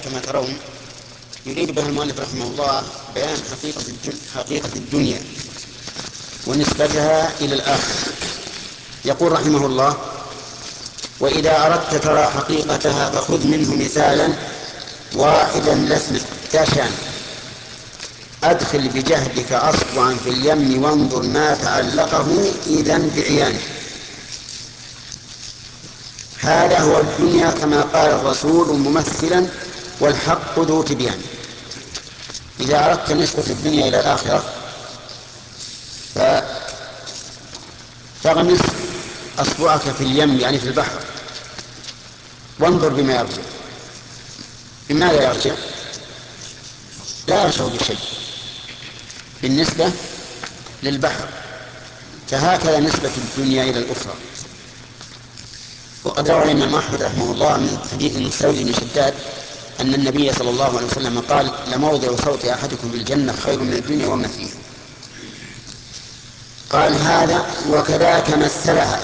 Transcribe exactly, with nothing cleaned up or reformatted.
كما ترون يريد بها المؤلف رحمه الله بيان حقيقة حقيقة الدنيا ونسبتها إلى الآخرة. يقول رحمه الله: وإذا أردت ترى حقيقتها فخذ منه مثالا واحدا لسنا تاشان، أدخل بجهدك أصبعا في اليم وانظر ما تعلقه إذن بعيانه. هذا هو الدنيا كما قال الرسول ممثلا والحق ذو تبيان. إذا أردت نسبة الدنيا إلى الآخرة فاغمس أصبعك في اليم يعني في البحر وانظر بما يرجع. بماذا يرجع؟ لا يرجع بشيء بالنسبة للبحر. فهكذا نسبة الدنيا إلى الأخرى. وقد روى الإمام أحمد رحمه الله من حديث المستورد بن شداد أن النبي صلى الله عليه وسلم قال: لموضع صوت أحدكم بالجنة خير من الدنيا وما فيها. قال هذا وكذاك مثلها